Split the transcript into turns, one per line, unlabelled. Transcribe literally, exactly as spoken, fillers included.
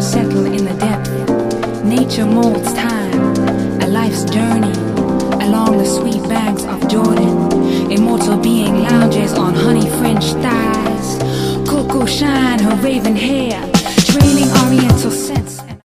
settle in the depth. Nature molds time, a life's journey along the sweet banks of Jordan. Immortal being lounges on honey-fringed thighs. Cocoa shine her raven hair.